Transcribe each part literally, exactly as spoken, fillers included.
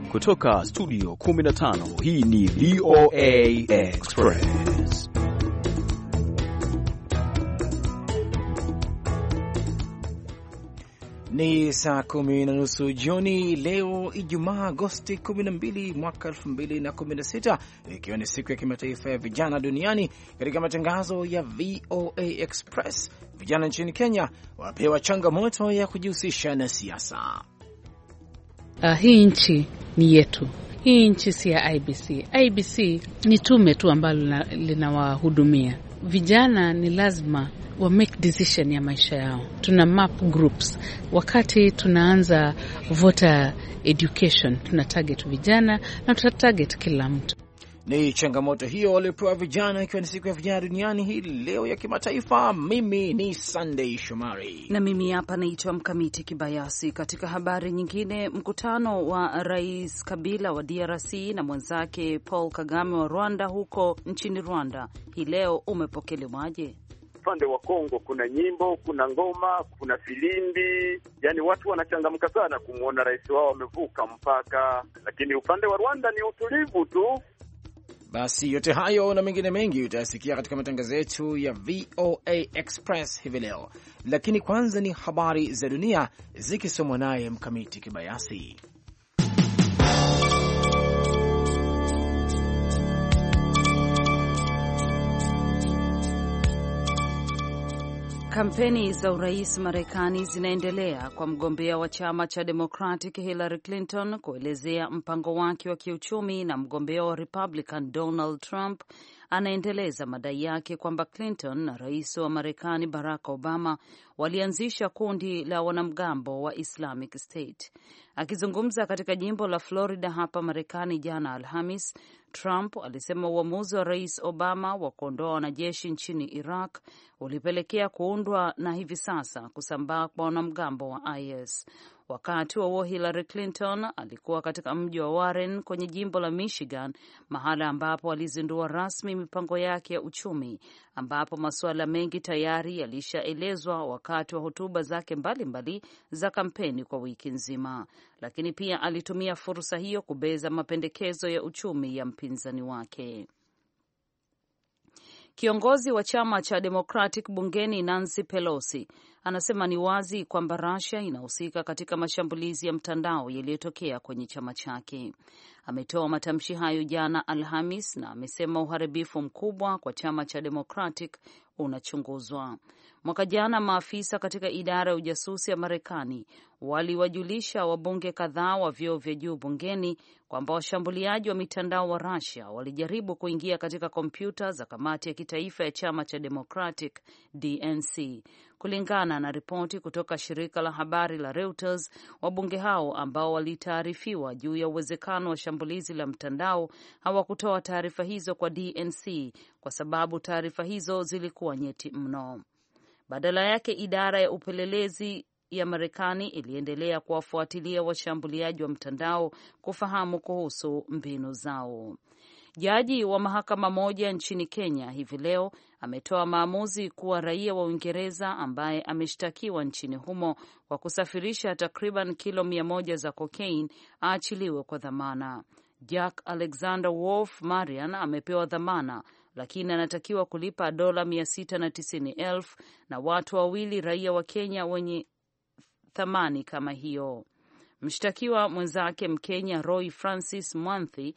Kutoka studio kumi na tano, hii ni V O A Express. Ni saa kumi na nusu jioni leo Ijumaa Agosti kumi na mbili mwaka elfu mbili na kumi na sita, ikiwa ni siku ya kimataifa ya vijana duniani. Katika matangazo ya V O A Express, vijana nchini Kenya wapewa changamoto ya kujihusisha na siasa. Uh, hii nchi ni yetu. Hii nchi si ya I B C. I B C ni tume tu ambalo linawahudumia vijana. Ni lazima wa make decision ya maisha yao. Tuna map groups. Wakati tunaanza voter education, tuna target vijana na tuta target kila mtu. Ni changamoto hiyo waliopewa vijana, ikiwa ni siku ya vijana duniani hii leo ya kimataifa. Mimi ni Sunday Shomari na mimi hapa naitwa Mkamiti Kibayasi. Katika habari nyingine, mkutano wa Rais Kabila wa D R C na mwenzake Paul Kagame wa Rwanda huko nchini Rwanda hii leo umepokelewaje? Upande wa Kongo kuna nyimbo, kuna ngoma, kuna filimbi, yani watu wanachangamka sana kumwona rais wao amevuka mpaka, lakini upande wa Rwanda ni utulivu tu. Basi yote hayo na mengine mengi utayasikia katika matangazo yetu ya V O A Express hivi leo, lakini kwanza ni habari za dunia zikisomwa naye Mkamiti Kibayasi. Kampeni za urais Marekani zinaendelea kwa mgombea wa chama cha Democratic Hillary Clinton kuelezea mpango wake wa kiuchumi, na mgombea wa Republican Donald Trump anaendeleza madai yake kwamba Clinton na rais wa Marekani Barack Obama walianzisha kundi la wanamgambo wa Islamic State. Akizungumza katika jimbo la Florida hapa Marekani jana Alhamis, Trump alisema uamuzi wa rais Obama wa kuondoa wanajeshi nchini Iraq ulipelekea kuundwa na hivi sasa kusambaa kwa wanamgambo wa I S. Wakati wa Hillary Clinton alikuwa katika mji wa Warren kwenye jimbo la Michigan, mahala ambapo alizindua rasmi mipango yake ya uchumi, ambapo masuala mengi tayari yalishaelezwa wakati wa hotuba zake mbalimbali za kampeni kwa wiki nzima. Lakini pia alitumia fursa hiyo kubeza mapendekezo ya uchumi ya mpinzani wake. Kiongozi wa chama cha Democratic bungeni Nancy Pelosi anasema ni wazi kwamba Russia inahusika katika mashambulizi ya mtandao yaliyotokea kwenye chama chake. Ametoa matamshi hayo jana Alhamis na amesema uharibifu mkubwa kwa chama cha Democratic unachunguzwa. Mwaka jana maafisa katika idara ya ujasusi ya Marekani waliwajulisha wabunge kadhaa wa vyeo vya juu bungeni kwamba washambuliaji wa mitandao wa Russia walijaribu kuingia katika kompyuta za kamati ya kitaifa ya chama cha Democratic D N C. Kulingana na ripoti kutoka shirika la habari la Reuters, wabunge hao ambao walitaarifiwa juu ya uwezekano wa shambulizi la mtandao hawakutoa taarifa hizo kwa D N C kwa sababu taarifa hizo zilikuwa nyeti mno. Badala yake, idara ya upelelezi ya Marekani iliendelea kuwafuatilia washambuliaji wa mtandao kufahamu kuhusu mbinu zao. Jaji wa mahakama moja nchini Kenya hivi leo ametoa maamuzi kuwa raia wa Uingereza ambaye ameshtakiwa nchini humo kwa kusafirisha takriban kilo mia moja za cocaine aachiliwe kwa dhamana. Jack Alexander Wolf Marian amepewa dhamana, lakini anatakiwa kulipa dola mia sita na tisini elfu na watu wawili raia wa Kenya wenye thamani kama hiyo. Mshtakiwa mwenzake Mkenya Roy Francis Mwanthi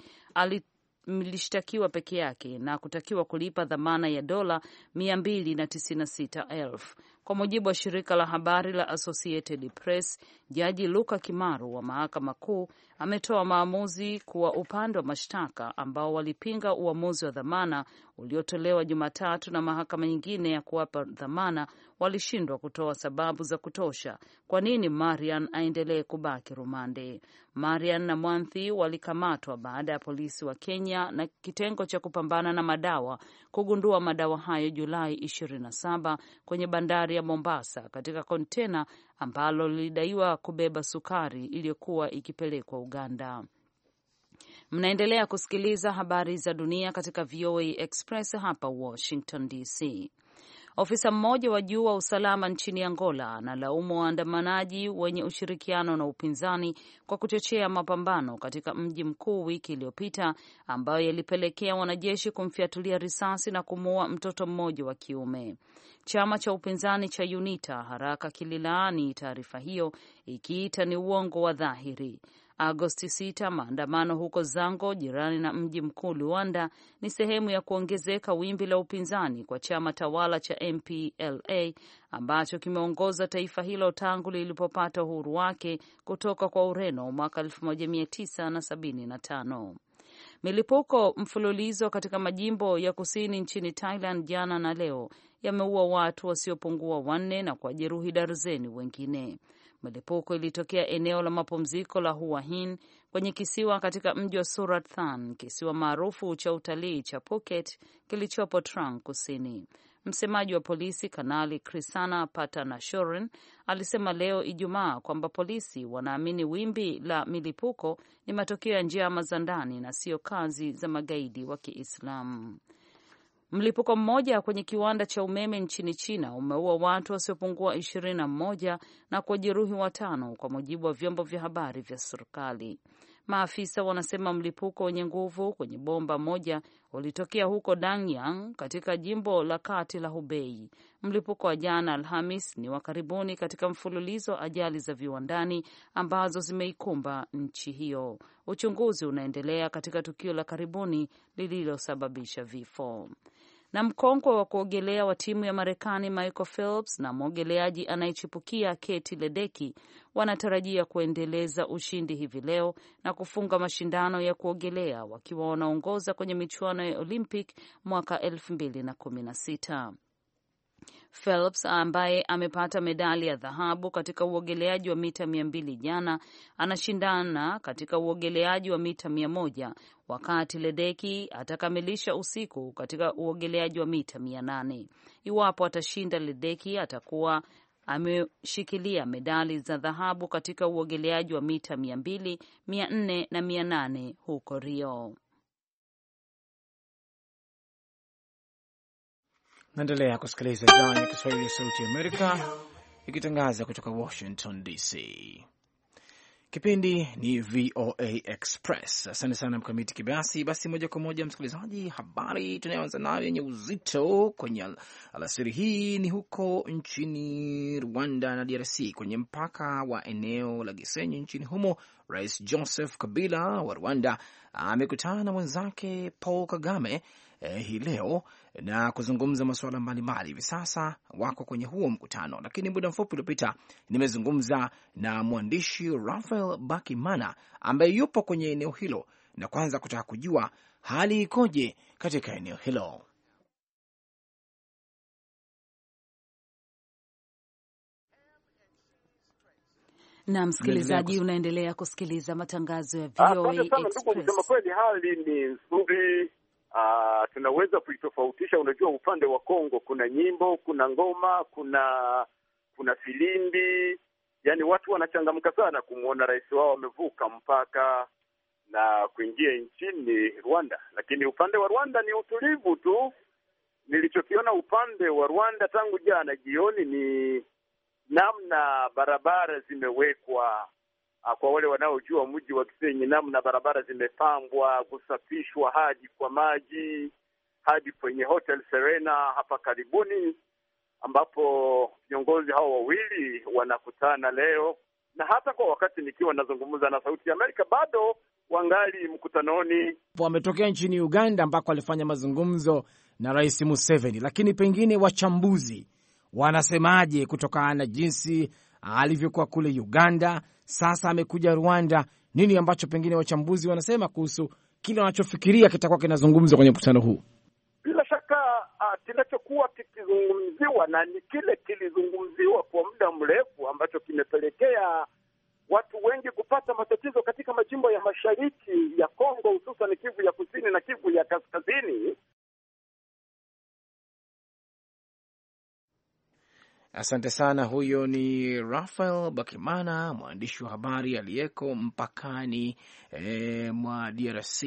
alishtakiwa peke yake na kutakiwa kulipa dhamana ya dola mia mbili na tisini na sita elfu. Kwa mujibu wa shirika la habari la Associated Press, Jaji Luka Kimaru wa mahakama kuu ametoa maamuzi kuwa upande wa mashtaka ambao walipinga uamuzi wa dhamana uliotolewa Jumatatu na mahakama nyingine ya kuwapa dhamana walishindwa kutoa sababu za kutosha kwa nini Marian aendelee kubaki rumande. Marian na Mwanthi walikamatwa baada ya polisi wa Kenya na kitengo cha kupambana na madawa kugundua madawa hayo Julai ishirini na saba kwenye bandari ya Mombasa katika kontena ambalo lilidaiwa kubeba sukari iliyokuwa ikipelekwa Uganda. Mnaendelea kusikiliza habari za dunia katika V O A Express hapa Washington D C. Ofisa mmoja wa juu wa usalama nchini Angola analaumu waandamanaji wenye ushirikiano na upinzani kwa kuchochea mapambano katika mji mkuu wiki iliyopita, ambayo yalipelekea wanajeshi kumfiatulia risasi na kumuua mtoto mmoja wa kiume. Chama cha upinzani cha UNITA haraka kililaani taarifa hiyo, ikiita ni uongo wa dhahiri. Agosti sita, maandamano huko Zango, jirani na mji mkuu Luanda, ni sehemu ya kuongezeka wimbi la upinzani kwa chama tawala cha M P L A ambacho kimeongoza taifa hilo tangu lilipopata uhuru wake kutoka kwa Ureno mwaka elfu moja mia tisa na sabini na tano. Milipuko mfululizo katika majimbo ya kusini nchini Thailand jana na leo yameua watu wasiopungua wanne na kujeruhi darzeni wengine. Milipuko ilitokea eneo la mapumziko la Hua Hin kwenye kisiwa katika mji wa Surat Thani, kisiwa maarufu cha utalii cha Phuket kilichopo Trang kusini. Msemaji wa polisi Kanali Krisana Patanashorin alisema leo Ijumaa kwamba polisi wanaamini wimbi la milipuko ni matokeo ya njama za ndani na sio kazi za magaidi wa Kiislamu. Mlipuko mmoja kwenye kiwanda cha umeme nchini China umeua watu wasiopungua ishirini na moja na kujeruhi watano, kwa mujibu wa vyombo vya habari vya serikali. Maafisa wanasema mlipuko wenye nguvu kwenye bomba moja ulitokea huko Dangyang katika jimbo la kati la Hubei. Mlipuko wa jana Alhamis ni wa karibuni katika mfululizo wa ajali za viwandani ambazo zimeikumba nchi hiyo. Uchunguzi unaendelea katika tukio la karibuni lililosababisha vifo. Na mkongwe wa kuogelea wa timu ya Marekani Michael Phelps na mwogeleaji anayechipukia Katie Ledecky wanatarajia kuendeleza ushindi hivi leo na kufunga mashindano ya kuogelea wakiwa wanaongoza kwenye michuano ya Olympic mwaka elfu mbili na kumi na sita. Phelps ambaye amepata medali ya dhahabu katika uogeleaji wa mita mia mbili jana anashindana katika uogeleaji wa mita mia moja, wakati Ledecky atakamilisha usiku katika uogeleaji wa mita mia nane. Iwapo atashinda, Ledecky atakuwa ameshikilia medali za dhahabu katika uogeleaji wa mita mia mbili, mia nne na mia nane huko Rio. Naendelea kusikiliza idhaa ya Kiswahili ya Sauti ya Amerika ikitangaza kutoka Washington D C. Kipindi ni V O A Express. Asante sana Mkamiti Kibayasi. Basi moja kwa moja, msikilizaji, habari tunayoanza nayo yenye uzito kwenye alasiri hii ni huko nchini Rwanda na D R C, kwenye mpaka wa eneo la Gisenyi nchini humo. Rais Joseph Kabila wa Rwanda amekutana na mwenzake Paul Kagame eh, hii leo na kuzungumza masuala mbalimbali. Hivi sasa wako kwenye huo mkutano, lakini muda mfupi uliopita nimezungumza na mwandishi Rafael Bakimana ambaye yupo kwenye eneo hilo, na kwanza kutaka kujua hali ikoje katika eneo hilo. Na msikilizaji, unaendelea kusikiliza matangazo ya V O A Express. Kusema kweli hali ni nzuri. Uh, tunaweza kuitofautisha. Unajua, upande wa Kongo kuna nyimbo, kuna ngoma, kuna kuna filimbi, yani watu wanachangamka sana kumwona rais wao wamevuka mpaka na kuingia nchini Rwanda. Lakini upande wa Rwanda ni utulivu tu. Nilichokiona upande wa Rwanda tangu jana jioni ni namna barabara zimewekwa. Kwa wale wanaojua mji wa Gisenyi, namna barabara zimepambwa, kusafishwa hadi kwa maji, hadi kwenye Hotel Serena hapa karibuni, ambapo viongozi hao wawili wanakutana leo. Na hata kwa wakati nikiwa nazungumza na Sauti ya Amerika, bado wangali mkutanoni. Wametokea nchini Uganda ambako walifanya mazungumzo na Rais Museveni, lakini pengine wachambuzi wanasemaje kutokana na jinsi alivyokuwa kule Uganda, sasa amekuja Rwanda? Nini ambacho pengine wachambuzi wanasema kuhusu kile wanachofikiria kitakuwa kinazungumzwa kwenye mkutano huu? Bila shaka uh, kinachokuwa kikizungumziwa na ni kile kilizungumziwa kwa muda mrefu ambacho kimepelekea watu wengi kupata matatizo katika majimbo ya mashariki ya Kongo, hususan Kivu ya Kusini na Kivu ya Kaskazini. Asante sana. Huyo ni Rafael Bakimana, mwandishi wa habari aliyeko mpakani e, mwa D R C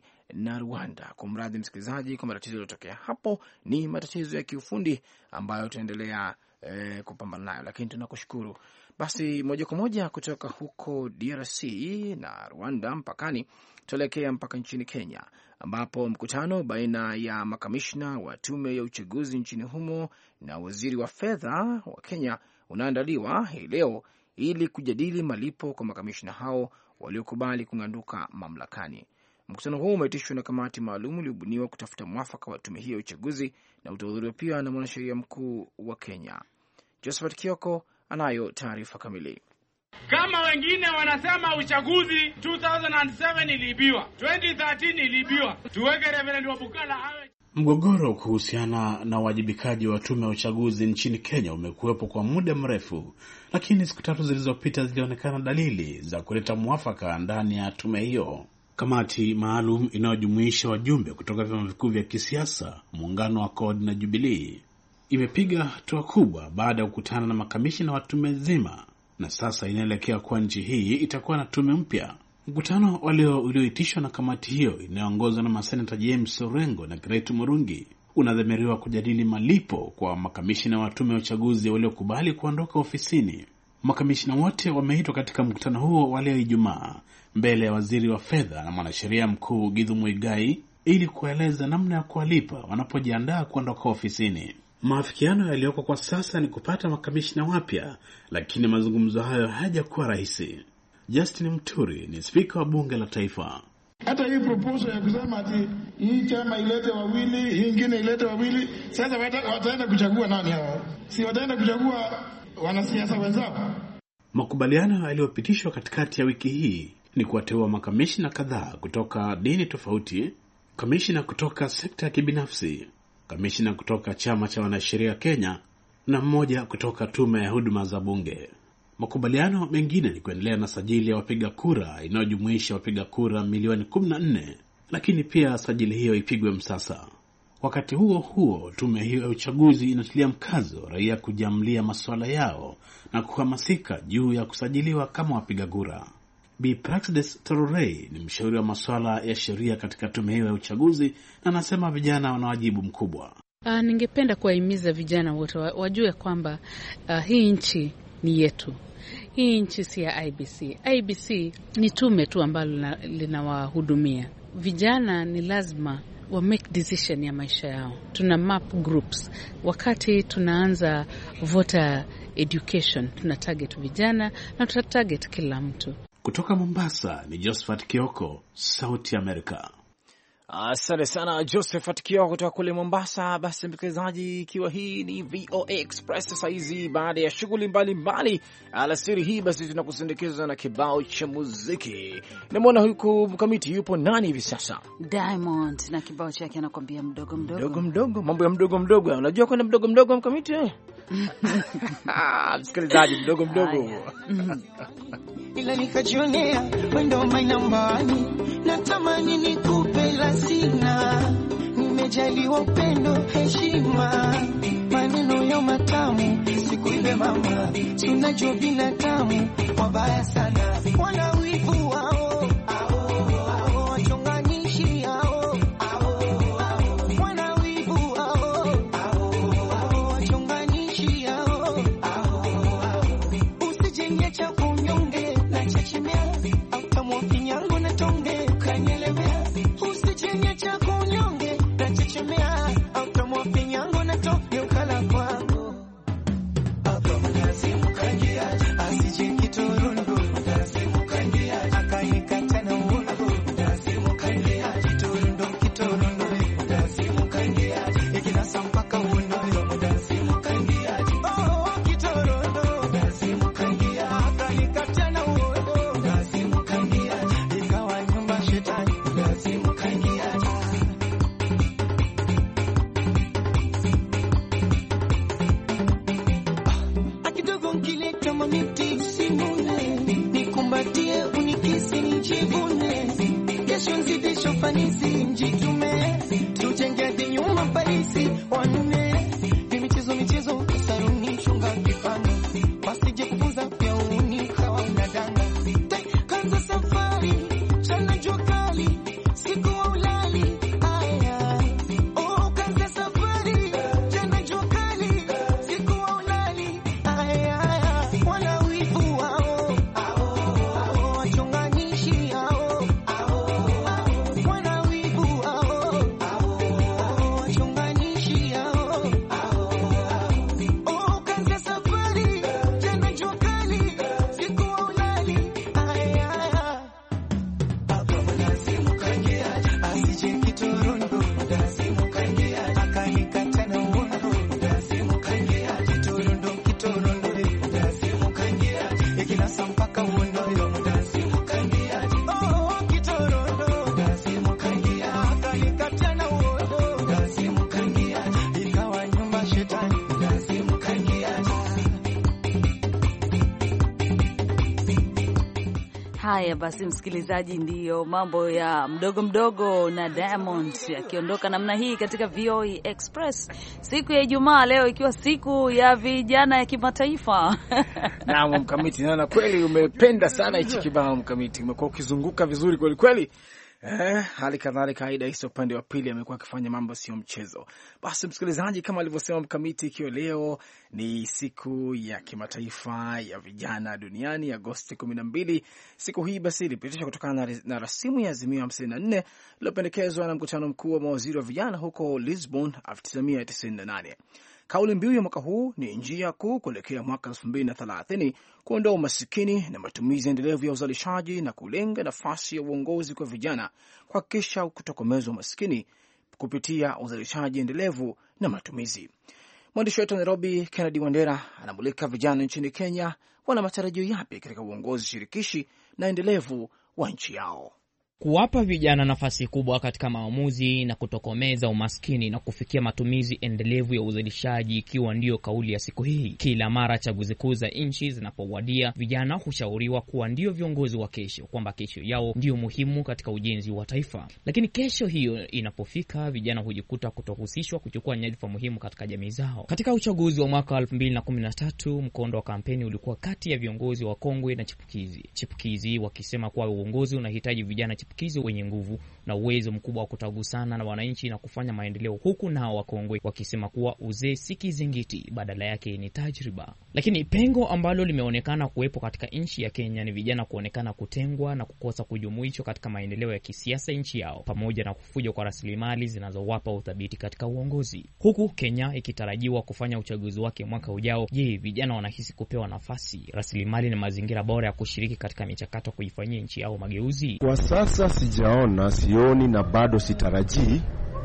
na Rwanda. Kumradhi msikilizaji kwa matatizo yaliyotokea hapo, ni matatizo ya kiufundi ambayo tunaendelea e, kupambana nayo, lakini tunakushukuru. Basi moja kwa moja kutoka huko D R C na Rwanda mpakani, tuelekea mpaka nchini Kenya, ambapo mkutano baina ya makamishna wa tume ya uchaguzi nchini humo na waziri wa fedha wa Kenya unaandaliwa hii leo ili kujadili malipo kwa makamishna hao waliokubali kung'anduka mamlakani. Mkutano huu umeitishwa na kamati maalum iliyobuniwa kutafuta mwafaka wa tume hiyo ya uchaguzi na utahudhuriwa pia na mwanasheria mkuu wa Kenya. Josephat Kioko anayo taarifa kamili. Kama wengine wanasema uchaguzi elfu mbili na saba iliibiwa, elfu mbili na kumi iliibiwa, tuweke Reverend Wabukala awe. Mgogoro kuhusiana na uwajibikaji wa tume ya uchaguzi nchini Kenya umekuwepo kwa muda mrefu, lakini siku tatu zilizopita zilionekana dalili za kuleta mwafaka ndani ya tume hiyo. Kamati maalum inayojumuisha wajumbe kutoka vyama vikuu vya kisiasa, muungano wa C O R D na Jubilee, imepiga hatua kubwa baada ya kukutana na makamishina wa tume nzima, na sasa inaelekea kwa nchi hii itakuwa na tume mpya. Mkutano walio ulioitishwa na kamati hiyo inayoongozwa na maseneta James Orengo na Gretu Murungi unadhamiriwa kujadili malipo kwa makamishina wa tume ya uchaguzi waliokubali kuondoka ofisini. Makamishina wote wameitwa katika mkutano huo wa leo Ijumaa mbele ya waziri wa fedha na mwanasheria mkuu Githu Muigai ili kueleza namna ya kuwalipa wanapojiandaa kuondoka ofisini. Maafikiano yaliyoko kwa sasa ni kupata makamishina wapya, lakini mazungumzo hayo hayajakuwa rahisi. Justin Muturi ni spika wa bunge la taifa. Hata hii proposal ya kusema ati hii chama ilete wawili, hii ingine ilete wawili, sasa wataenda kuchagua nani hao? Si wataenda kuchagua wanasiasa wenzao? Makubaliano yaliyopitishwa katikati ya wiki hii ni kuwateua makamishina kadhaa kutoka dini tofauti, kamishina kutoka sekta ya kibinafsi, kamishina kutoka chama cha wanasheria Kenya na mmoja kutoka tume ya huduma za bunge. Makubaliano mengine ni kuendelea na sajili ya wapiga kura inayojumuisha wapiga kura milioni kumi na nne, lakini pia sajili hiyo ipigwe msasa. Wakati huo huo, tume hiyo ya uchaguzi inatilia mkazo raia kujiamulia masuala yao na kuhamasika juu ya kusajiliwa kama wapiga kura. Bi Praxedes Tororei ni mshauri wa masuala ya sheria katika tume hiyo ya uchaguzi na anasema vijana wana wajibu mkubwa. Uh, ningependa kuwahimiza vijana wote wajue kwamba uh, hii nchi ni yetu. Hii nchi si ya I B C. I B C ni tume tu ambalo linawahudumia. Vijana ni lazima wa make decision ya maisha yao. Tuna map groups. Wakati tunaanza voter education, tuna target vijana na tuta target kila mtu. Kutoka Mombasa ni Josephat Kioko, Sauti Amerika. Asante sana Josephat Kioko kutoka kule Mombasa. Basi msikilizaji, ikiwa hii ni V O A Express sasa hizi baada ya shughuli mbalimbali alasiri hii, basi tunakusindikiza na kibao cha muziki. Namwona huku mkamiti yupo nani hivi sasa? Diamond na kibao chake anakuambia mdogo mdogo. Mdogo mdogo, mambo ya mdogo mdogo. Unajua kuna mdogo mdogo mkamiti eh? Msikilizaji, mdogo mdogo. Ila nikajionea wendo mainambani, natamani nikupe la sina, nimejaliwa upendo heshima, maneno ya matamu sikuibe mama, tunajua binadamu wabaya sana, wana wivu wao tujenge nyuma Parisi wanne, michezo michezo saruni chunga Haya basi, msikilizaji, ndiyo mambo ya mdogo mdogo na Diamond akiondoka namna hii katika V O E Express siku ya Ijumaa, leo ikiwa siku ya vijana ya kimataifa. Naam, Mkamiti, naona kweli umependa sana hichi kibao Mkamiti, umekuwa ukizunguka vizuri kweli kweli. Eh, hali kadhalika Aida Isa upande wa pili amekuwa akifanya mambo sio mchezo. Basi msikilizaji, kama alivyosema Mkamiti, ikiwa leo ni siku ya kimataifa ya vijana duniani Agosti kumi na mbili, siku hii basi ilipitishwa kutokana na, na rasimu ya azimio hamsini na nne iliyopendekezwa na mkutano mkuu wa mawaziri wa vijana huko Lisbon elfu tisa mia tisini na nane. Kauli mbiu ya mwaka huu ni njia kuu kuelekea mwaka elfu mbili na thelathini, kuondoa umasikini na matumizi endelevu ya uzalishaji na kulenga nafasi ya uongozi kwa vijana, kuhakikisha kutokomeza umasikini kupitia uzalishaji endelevu na matumizi. Mwandishi wetu wa Nairobi, Kennedy Wandera, anamulika vijana nchini Kenya wana matarajio yapi katika uongozi shirikishi na endelevu wa nchi yao. Kuwapa vijana nafasi kubwa katika maamuzi na kutokomeza umaskini na kufikia matumizi endelevu ya uzalishaji ikiwa ndiyo kauli ya siku hii. Kila mara chaguzi kuu za nchi zinapowadia, vijana hushauriwa kuwa ndio viongozi wa kesho, kwamba kesho yao ndio muhimu katika ujenzi wa taifa. Lakini kesho hiyo inapofika, vijana hujikuta kutohusishwa kuchukua nyadhifa muhimu katika jamii zao. Katika uchaguzi wa mwaka elfu mbili na kumi na tatu, mkondo wa kampeni ulikuwa kati ya viongozi wa kongwe na chipukizi. Chipukizi wakisema kuwa uongozi unahitaji vijana chipukizi wenye nguvu na uwezo mkubwa wa kutagusana na wananchi na kufanya maendeleo, huku nao wakongwe wakisema kuwa uzee si kizingiti, badala yake ni tajriba. Lakini pengo ambalo limeonekana kuwepo katika nchi ya Kenya ni vijana kuonekana kutengwa na kukosa kujumuishwa katika maendeleo ya kisiasa nchi yao, pamoja na kufuja kwa rasilimali zinazowapa uthabiti katika uongozi. Huku Kenya ikitarajiwa kufanya uchaguzi wake mwaka ujao, je, vijana wanahisi kupewa nafasi, rasilimali na mazingira bora ya kushiriki katika michakato kuifanyia nchi yao mageuzi? Kwa sasa sijaona, sioni na bado sitarajii.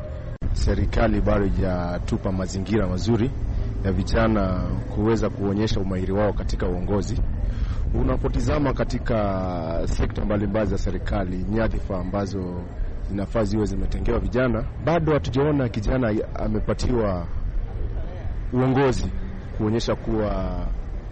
Serikali bado hajatupa mazingira mazuri ya vijana kuweza kuonyesha umahiri wao katika uongozi. Unapotizama katika sekta mbalimbali za serikali, nyadhifa ambazo zinafaa ziwe zimetengewa vijana, bado hatujaona kijana amepatiwa uongozi kuonyesha kuwa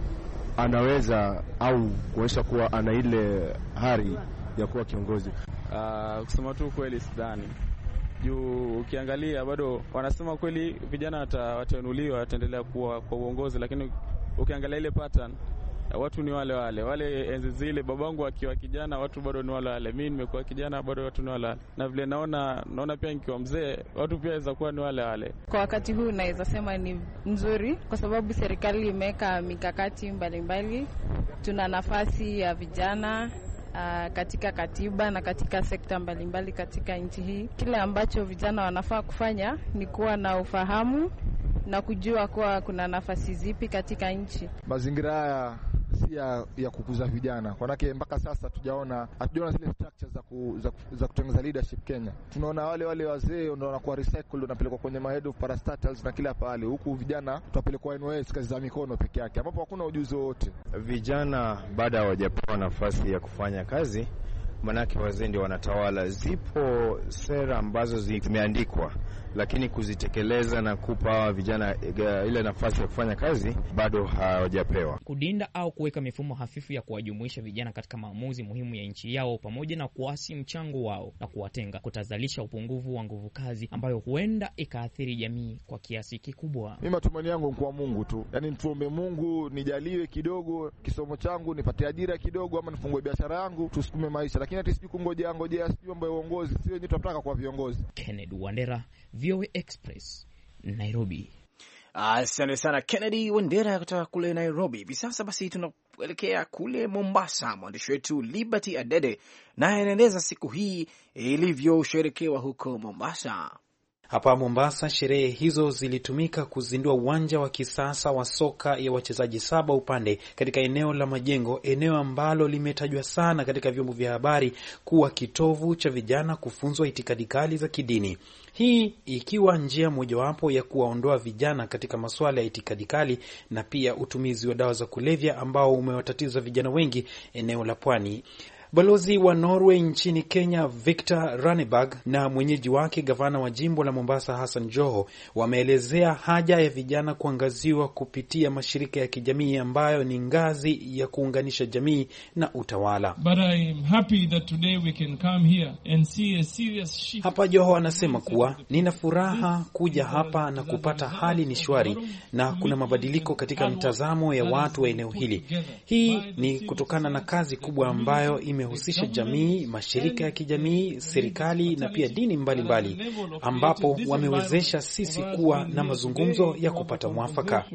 anaweza au kuonyesha kuwa ana ile hari ya kuwa kiongozi. Uh, kusema tu kweli sidhani. Juu ukiangalia bado wanasema kweli vijana watainuliwa, wataendelea kuwa kwa uongozi, lakini ukiangalia ile pattern, watu ni wale wale. Wale enzi zile babangu akiwa kijana, watu bado ni wale wale. Mimi nimekuwa kijana, bado watu ni wale wale. Na vile naona naona pia nikiwa mzee, watu pia waweza kuwa ni wale wale. Kwa wakati huu naweza sema ni nzuri kwa sababu serikali imeweka mikakati mbalimbali. Tuna nafasi ya vijana Uh, katika katiba na katika sekta mbalimbali katika nchi hii. Kile ambacho vijana wanafaa kufanya ni kuwa na ufahamu na kujua kuwa kuna nafasi zipi katika nchi. Mazingira haya si ya, ya kukuza vijana. Kwa nake mpaka sasa tujaona hatujaona zile structures za ku, za, za kutengeneza leadership Kenya. Tunaona wale wale wazee ndio wanakuwa recycled, wanapelekwa kwenye mahead of parastatals na kila pale. Huku vijana tutapelekwa N Y S kazi za mikono peke yake, ambapo hakuna ujuzi wote. Vijana baada hawajapewa nafasi ya kufanya kazi, manake wazee ndio wanatawala. Zipo sera ambazo zimeandikwa, lakini kuzitekeleza na kupa vijana ile nafasi ya kufanya kazi bado hawajapewa. Kudinda au kuweka mifumo hafifu ya kuwajumuisha vijana katika maamuzi muhimu ya nchi yao, pamoja na kuasi mchango wao na kuwatenga, kutazalisha upungufu wa nguvu kazi ambayo huenda ikaathiri jamii kwa kiasi kikubwa. Mimi matumaini yangu kwa Mungu tu. Yaani tuombe Mungu nijaliwe kidogo kisomo changu, nipate ajira kidogo, ama nifungue biashara yangu, tusukume maisha. Lakini hata sijui kungoja ngojea sijui mambo ya uongozi. Sio wenyewe tunataka kuwa viongozi. Kennedy Wandera, V O E Express, Nairobi. Asante sana Kennedy Wandera kutoka kule Nairobi. Hivi sasa basi tunaelekea kule Mombasa. Mwandishi wetu Liberty Adede naye anaeleza siku hii ilivyosherekewa huko Mombasa. Hapa Mombasa, sherehe hizo zilitumika kuzindua uwanja wa kisasa wa soka ya wachezaji saba upande katika eneo la Majengo, eneo ambalo limetajwa sana katika vyombo vya habari kuwa kitovu cha vijana kufunzwa itikadi kali za kidini. Hii ikiwa njia mojawapo ya kuwaondoa vijana katika masuala ya itikadi kali na pia utumizi wa dawa za kulevya ambao umewatatiza vijana wengi eneo la Pwani. Balozi wa Norway nchini Kenya Victor Ranneberg na mwenyeji wake gavana wa jimbo la Mombasa Hassan Joho wameelezea haja ya vijana kuangaziwa kupitia mashirika ya kijamii ambayo ni ngazi ya kuunganisha jamii na utawala. But I'm happy that today we can come here and see a serious shift. Hapa Joho anasema kuwa nina furaha kuja hapa na kupata hali ni shwari na kuna mabadiliko katika mtazamo ya watu wa eneo hili. Hii ni kutokana na kazi kubwa ambayo ime husisha jamii, mashirika ya kijamii, serikali na pia dini mbalimbali mbali, ambapo wamewezesha sisi kuwa na mazungumzo ya kupata mwafaka.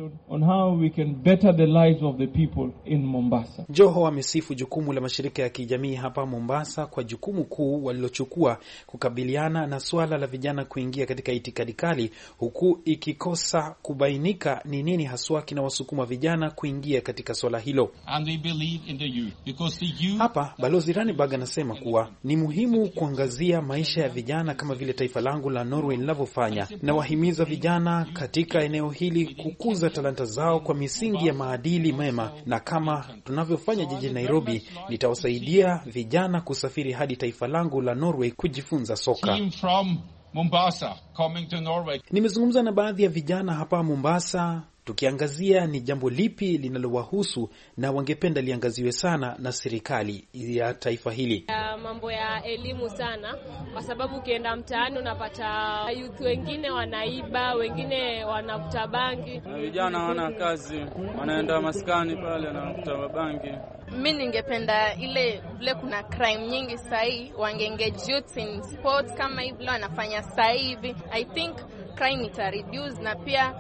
Joho amesifu jukumu la mashirika ya kijamii hapa Mombasa kwa jukumu kuu walilochukua kukabiliana na swala la vijana kuingia katika itikadi kali, huku ikikosa kubainika ni nini haswa kinawasukuma vijana kuingia katika swala hilo. And they believe in the youth because the youth... Hapa Balozi Ranneberg anasema kuwa ni muhimu kuangazia maisha ya vijana kama vile taifa langu la Norway linavyofanya, na wahimiza vijana katika eneo hili kukuza talanta zao kwa misingi ya maadili mema, na kama tunavyofanya jijini Nairobi, nitawasaidia vijana kusafiri hadi taifa langu la Norway kujifunza soka. Mombasa coming to Norway. Nimezungumza na baadhi ya vijana hapa Mombasa tukiangazia ni jambo lipi linalowahusu na wangependa liangaziwe sana na serikali ya taifa hili. Uh, mambo ya elimu sana, kwa sababu ukienda mtaani unapata youth wengine wanaiba, wengine wanavuta bangi. Vijana wana kazi, wanaenda maskani pale na kuvuta bangi. Mimi ningependa ile vile kuna crime nyingi sasa hivi wangeengage youth in sports kama hivi leo wanafanya sasa hivi. I think crime ita reduce, na pia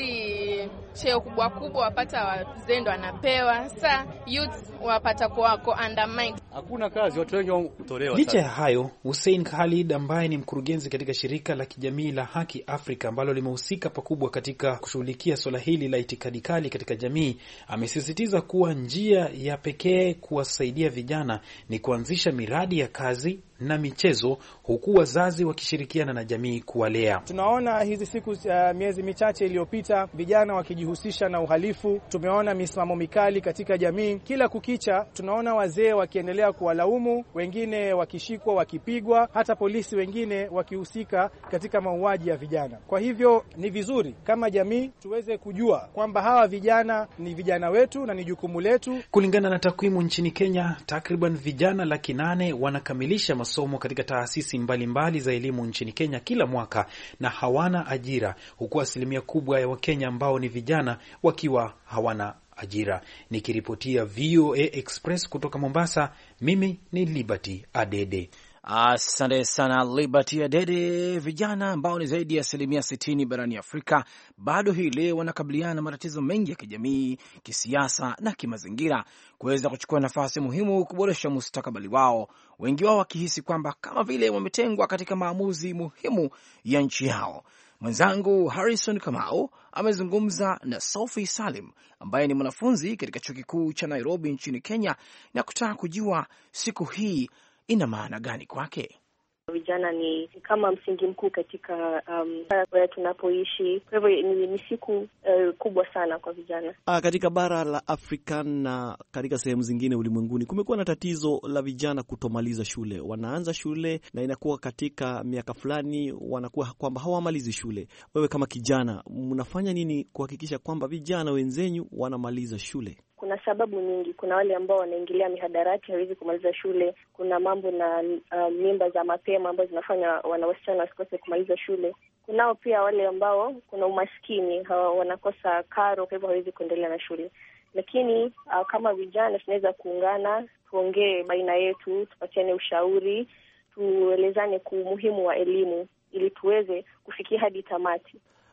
hizi cheo kubwa kubwa wapata wazendo wanapewa. Sasa youth wapata kwa kwa undermine. Hakuna kazi, watu wengi watolewa. Licha ya hayo, Hussein Khalid ambaye ni mkurugenzi katika shirika la kijamii la Haki Afrika ambalo limehusika pakubwa katika kushughulikia swala hili la itikadi kali katika jamii, amesisitiza kuwa njia ya pekee kuwasaidia vijana ni kuanzisha miradi ya kazi na michezo, huku wazazi wakishirikiana na jamii kuwalea. Tunaona hizi siku uh, miezi michache iliyopita vijana wakijihusisha na uhalifu. Tumeona misimamo mikali katika jamii. Kila kukicha tunaona wazee wakiendelea kuwalaumu, wengine wakishikwa wakipigwa, hata polisi wengine wakihusika katika mauaji ya vijana. Kwa hivyo ni vizuri kama jamii tuweze kujua kwamba hawa vijana ni vijana wetu na ni jukumu letu. Kulingana na takwimu nchini Kenya, takriban vijana laki nane wanakamilisha masomo katika taasisi mbalimbali za elimu nchini Kenya kila mwaka na hawana ajira, huku asilimia kubwa ya Wakenya ambao ni vijana wakiwa hawana ajira. Nikiripotia V O A Express kutoka Mombasa, mimi ni Liberty Adede. Asante sana Liberty Adede. Vijana ambao ni zaidi ya asilimia sitini barani Afrika bado hii leo wanakabiliana na matatizo mengi ya kijamii, kisiasa na kimazingira kuweza kuchukua nafasi muhimu kuboresha mustakabali wao, wengi wao wakihisi kwamba kama vile wametengwa katika maamuzi muhimu ya nchi yao. Mwenzangu Harrison Kamau amezungumza na Sophie Salim ambaye ni mwanafunzi katika chuo kikuu cha Nairobi nchini Kenya na kutaka kujua siku hii ina maana gani kwake. Vijana ni kama msingi mkuu katika um, tunapoishi. Kwa hivyo ni, ni siku uh, kubwa sana kwa vijana. Ah, katika bara la Afrika na katika sehemu zingine ulimwenguni kumekuwa na tatizo la vijana kutomaliza shule. Wanaanza shule na inakuwa katika miaka fulani wanakuwa kwamba hawamalizi shule. Wewe kama kijana mnafanya nini kuhakikisha kwamba vijana wenzenyu wanamaliza shule? Kuna sababu nyingi. Kuna wale ambao wanaingilia mihadarati, hawezi kumaliza shule. Kuna mambo na uh, mimba za mapema ambazo zinafanya wanawasichana wasikose kumaliza shule. Kunao pia wale ambao kuna umaskini, wanakosa karo, kwa hivyo hawezi kuendelea na shule. Lakini uh, kama vijana tunaweza kuungana, tuongee baina yetu, tupatiane ushauri, tuelezane kwa umuhimu wa elimu ili tuweze kufikia hadi tamati.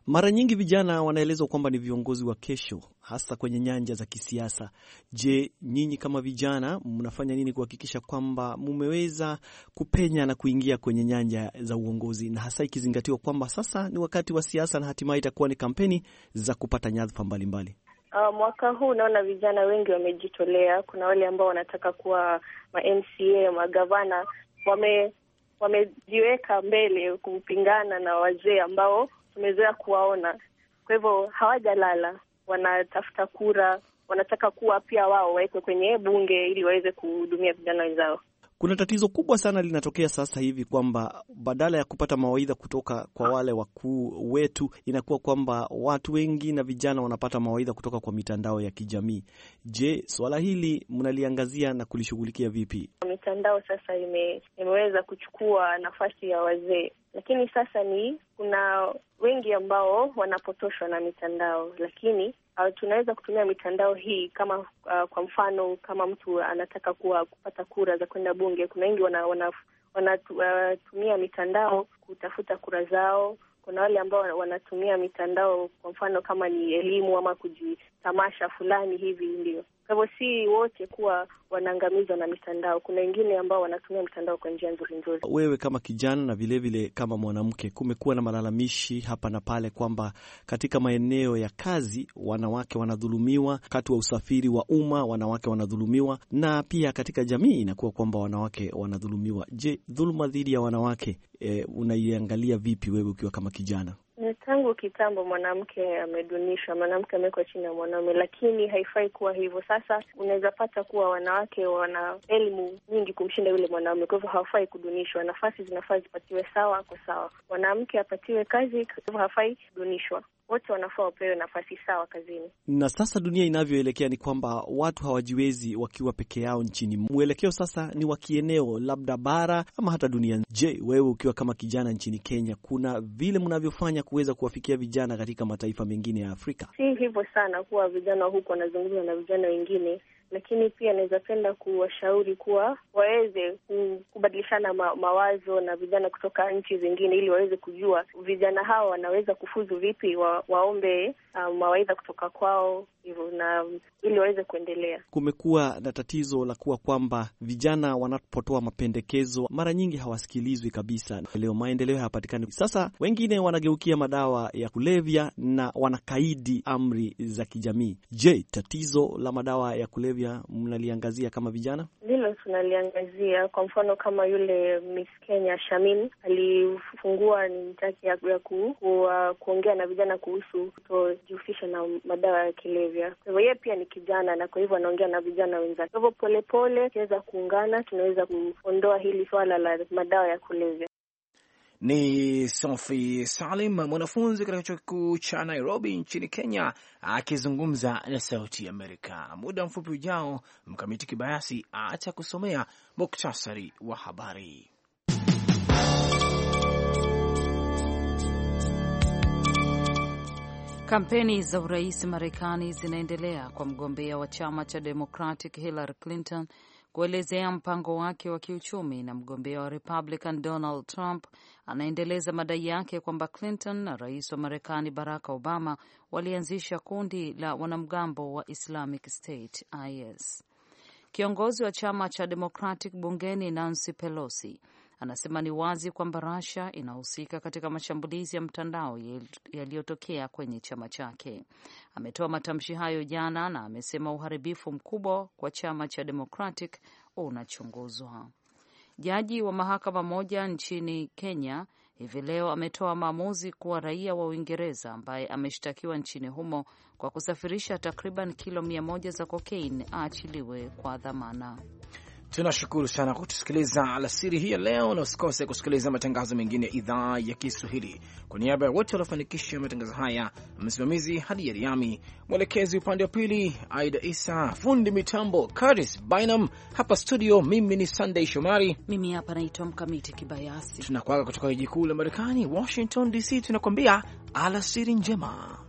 Mara nyingi vijana wanaelezwa kwamba ni viongozi wa kesho, hasa kwenye nyanja za kisiasa. Je, nyinyi kama vijana mnafanya nini kuhakikisha kwamba mumeweza kupenya na kuingia kwenye nyanja za uongozi, na hasa ikizingatiwa kwamba sasa ni wakati wa siasa na hatimaye itakuwa ni kampeni za kupata nyadhifa mbalimbali? Uh, mwaka huu naona vijana wengi wamejitolea. Kuna wale ambao wanataka kuwa ma M C A, magavana, wame wamejiweka mbele kupingana na wazee ambao tumezoea kuwaona. Kwa hivyo hawajalala, wanatafuta kura, wanataka kuwa pia wao wawekwe kwenye bunge ili waweze kuhudumia vijana wenzao. Kuna tatizo kubwa sana linatokea sasa hivi kwamba badala ya kupata mawaidha kutoka kwa wale wakuu wetu, inakuwa kwamba watu wengi na vijana wanapata mawaidha kutoka kwa mitandao ya kijamii. Je, swala hili mnaliangazia na kulishughulikia vipi? Mitandao sasa ime, imeweza kuchukua nafasi ya wazee, lakini sasa ni kuna wengi ambao wanapotoshwa na mitandao, lakini Uh, tunaweza kutumia mitandao hii kama uh, kwa mfano kama mtu anataka kuwa kupata kura za kwenda bunge. Kuna wengi wana, wana, wanatumia uh, mitandao kutafuta kura zao. Kuna wale ambao wanatumia mitandao kwa mfano kama ni elimu ama kujitamasha fulani hivi, ndio. Kwa hivyo si wote kuwa wanaangamizwa na mitandao. Kuna wengine ambao wanatumia mitandao kwa njia nzuri nzuri. Wewe kama kijana na vile vile kama mwanamke, kumekuwa na malalamishi hapa na pale kwamba katika maeneo ya kazi wanawake wanadhulumiwa, wakati wa usafiri wa umma wanawake wanadhulumiwa, na pia katika jamii inakuwa kwamba wanawake wanadhulumiwa. Je, dhuluma dhidi ya wanawake e, unaiangalia vipi wewe ukiwa kama kijana? Tangu kitambo mwanamke amedunishwa, mwanamke amewekwa chini ya mwanaume, lakini haifai kuwa hivyo. Sasa unaweza pata kuwa wanawake wana elimu nyingi kumshinda yule mwanaume, kwa hivyo hawafai kudunishwa. Nafasi zinafaa zipatiwe sawa kwa sawa. Mwanamke apatiwe kazi, kwa hivyo hafai kudunishwa. Wote wanafaa wapewe nafasi sawa kazini. Na sasa dunia inavyoelekea ni kwamba watu hawajiwezi wakiwa peke yao nchini. Mwelekeo sasa ni wa kieneo, labda bara ama hata dunia. Je, wewe ukiwa kama kijana nchini Kenya, kuna vile mnavyofanya kuweza kuwafikia vijana katika mataifa mengine ya Afrika? Si hivyo sana kuwa vijana huko wanazungumza na vijana wengine, lakini pia naweza penda kuwashauri kuwa waweze kubadilishana ma, mawazo na vijana kutoka nchi zingine ili waweze kujua vijana hao wanaweza kufuzu vipi, wa, waombe um, mawaidha kutoka kwao hivyo, na ili waweze kuendelea. Kumekuwa na tatizo la kuwa kwamba vijana wanapotoa mapendekezo mara nyingi hawasikilizwi kabisa. Leo maendeleo hayapatikani. Sasa wengine wanageukia madawa ya kulevya na wanakaidi amri za kijamii. Je, tatizo la madawa ya kulevya mnaliangazia kama vijana? Ndilo tunaliangazia. Kwa mfano kama yule Miss Kenya Shamin alifungua nitaki ya, ya ku, ku, uh, kuongea na vijana kuhusu kutojihusisha na madawa ya kulevya. Kwa hivyo yeye pia ni kijana na kwa hivyo anaongea na vijana wenzake. Kwa hivyo polepole tuweza kuungana, tunaweza kuondoa hili swala la madawa ya kulevya. Ni Sophie Salim, mwanafunzi katika chuo kikuu cha Nairobi nchini Kenya, akizungumza na Sauti ya Amerika. Muda mfupi ujao, Mkamiti Kibayasi atakusomea muktasari wa habari. Kampeni za urais Marekani zinaendelea kwa mgombea wa chama cha Democratic Hillary Clinton kuelezea mpango wake wa kiuchumi, na mgombea wa Republican Donald Trump anaendeleza madai yake kwamba Clinton na rais wa Marekani Barack Obama walianzisha kundi la wanamgambo wa Islamic State I S. Kiongozi wa chama cha Democratic bungeni Nancy Pelosi anasema ni wazi kwamba Russia inahusika katika mashambulizi ya mtandao yaliyotokea kwenye chama chake. Ametoa matamshi hayo jana na amesema uharibifu mkubwa kwa chama cha Democratic unachunguzwa. Jaji wa mahakama moja nchini Kenya hivi leo ametoa maamuzi kuwa raia wa Uingereza ambaye ameshtakiwa nchini humo kwa kusafirisha takriban kilo mia moja za cocaine aachiliwe kwa dhamana. Tunashukuru sana kutusikiliza alasiri hii ya leo, na usikose kusikiliza matangazo mengine ya idhaa ya Kiswahili. Kwa niaba ya wote waliofanikisha matangazo haya, msimamizi Hadi Yariami, mwelekezi upande wa pili Aida Isa, fundi mitambo Curtis Bynum, hapa studio mimi ni Sunday Shomari, mimi hapa naitwa Mkamiti Kibayasi. Tunakuaga kutoka jiji kuu la Marekani Washington D C, tunakwambia alasiri njema.